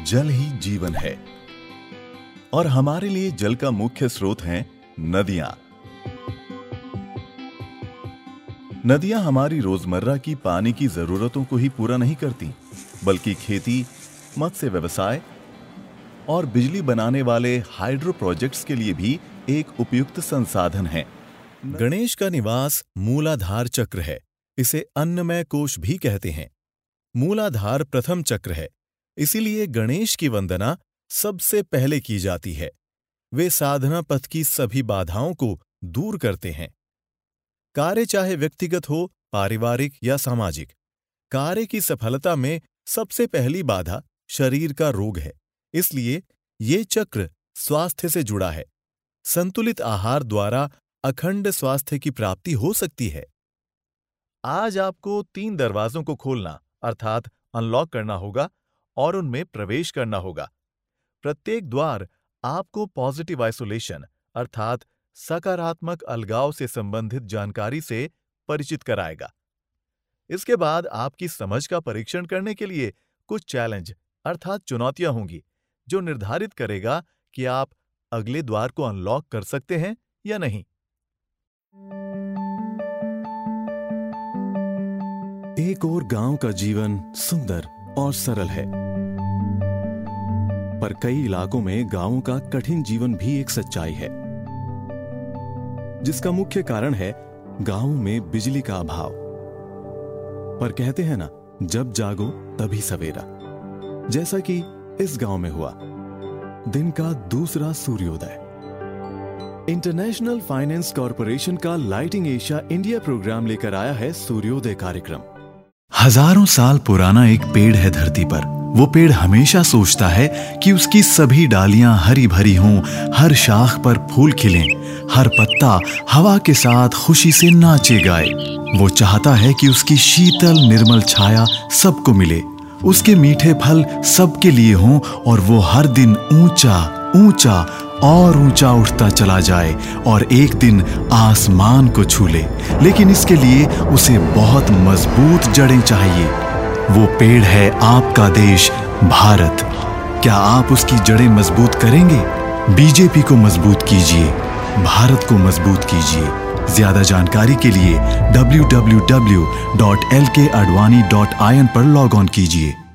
जल ही जीवन है और हमारे लिए जल का मुख्य स्रोत हैं नदियां। नदियां हमारी रोजमर्रा की पानी की जरूरतों को ही पूरा नहीं करती, बल्कि खेती, मत्स्य व्यवसाय और बिजली बनाने वाले हाइड्रो प्रोजेक्ट्स के लिए भी एक उपयुक्त संसाधन है। गणेश का निवास मूलाधार चक्र है। इसे अन्नमय कोश भी कहते हैं। मूलाधार प्रथम चक्र है, इसीलिए गणेश की वंदना सबसे पहले की जाती है। वे साधना पथ की सभी बाधाओं को दूर करते हैं। कार्य चाहे व्यक्तिगत हो, पारिवारिक या सामाजिक, कार्य की सफलता में सबसे पहली बाधा शरीर का रोग है। इसलिए ये चक्र स्वास्थ्य से जुड़ा है। संतुलित आहार द्वारा अखंड स्वास्थ्य की प्राप्ति हो सकती है। आज आपको 3 दरवाजों को खोलना अर्थात अनलॉक करना होगा और उनमें प्रवेश करना होगा। प्रत्येक द्वार आपको पॉजिटिव आइसोलेशन अर्थात सकारात्मक अलगाव से संबंधित जानकारी से परिचित कराएगा। इसके बाद आपकी समझ का परीक्षण करने के लिए कुछ चैलेंज अर्थात चुनौतियां होंगी, जो निर्धारित करेगा कि आप अगले द्वार को अनलॉक कर सकते हैं या नहीं। एक और गांव का जीवन सुंदर और सरल है, पर कई इलाकों में गांवों का कठिन जीवन भी एक सच्चाई है, जिसका मुख्य कारण है गांवों में बिजली का अभाव। पर कहते हैं ना, जब जागो तभी सवेरा। जैसा कि इस गांव में हुआ, दिन का दूसरा सूर्योदय। इंटरनेशनल फाइनेंस कॉरपोरेशन का लाइटिंग एशिया इंडिया प्रोग्राम लेकर आया है सूर्योदय कार्यक्रम। हजारों साल पुराना एक पेड़ है धरती पर। वो पेड़ हमेशा सोचता है कि उसकी सभी डालियां हरी भरी हों, हर शाख पर फूल खिलें, हर पत्ता हवा के साथ खुशी से नाचे गाए। वो चाहता है कि उसकी शीतल निर्मल छाया सबको मिले, उसके मीठे फल सबके लिए हों और वो हर दिन ऊंचा ऊंचा और ऊंचा उठता चला जाए और एक दिन आसमान को छू ले। लेकिन इसके लिए उसे बहुत मजबूत जड़ें चाहिए। वो पेड़ है आपका देश भारत। क्या आप उसकी जड़ें मजबूत करेंगे? बीजेपी को मजबूत कीजिए, भारत को मजबूत कीजिए। ज्यादा जानकारी के लिए www.lkadvani.in पर लॉग ऑन कीजिए।